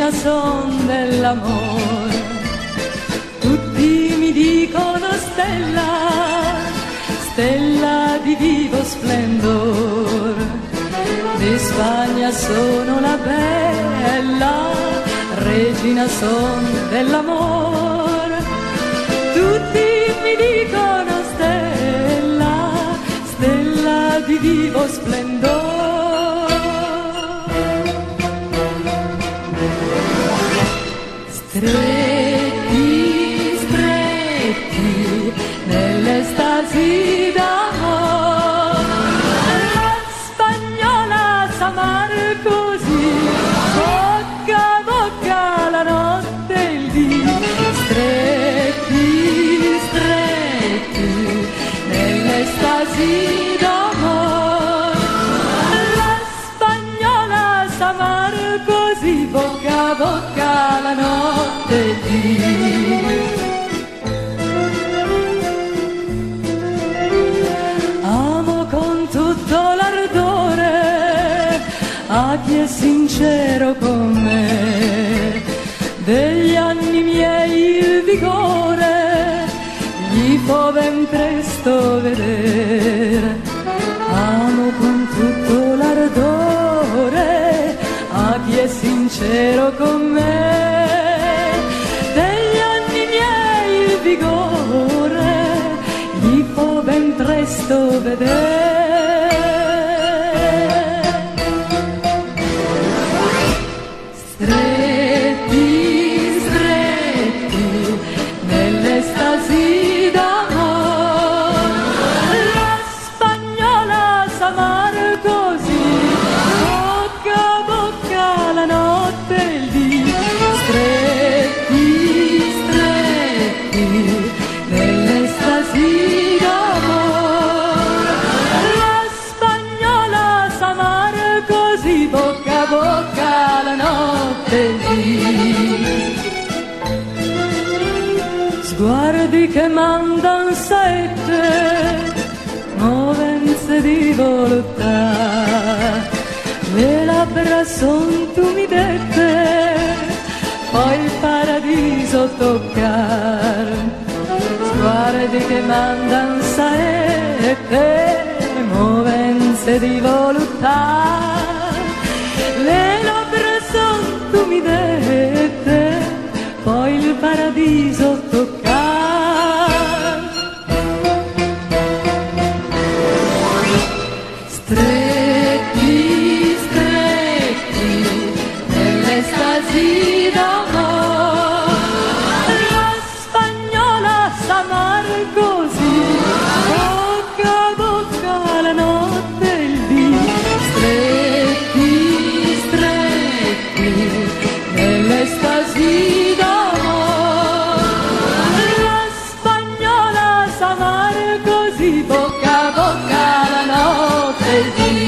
regina son dell'amore. Tutti mi dicono stella, stella di vivo splendor. Di Spagna sono la bella, regina son dell'amore. Tutti mi dicono stella, stella di vivo splendor. Stretti, stretti, nell'estasi d'amore, la spagnola s'amar così, bocca a bocca la notte e il dì. Stretti, stretti, nell'estasi d'amore, la spagnola s'amar così, bocca a bocca la notte e il dì. Amo con tutto l'ardore a chi è sincero con me, degli anni miei il vigore gli può ben presto vedere. Amo con tutto l'ardore a chi è sincero con me, degli anni miei il vigore gli può ben presto vedere. Stretti, stretti, nell'estasi d'amore, la spagnola s'amar così, bocca a bocca la notte e il dì. Stretti, stretti, nell'estasi d'amore, la spagnola s'amar così, bocca a bocca la notte e il dì. Sguardi che mandan sette movenze di voluttà, le labbra son tumidette, poi il paradiso toccar. Sguardi che mandan sette movenze di voluttà, le labbra son tumidette, poi il paradiso toccar. Stretti, stretti, nell'estasi d'amore, la spagnola s'amar così, bocca a bocca la notte e il dì. Stretti, stretti, nell'estasi d'amore, la spagnola s'amar così, bocca a bocca la notte e il dì.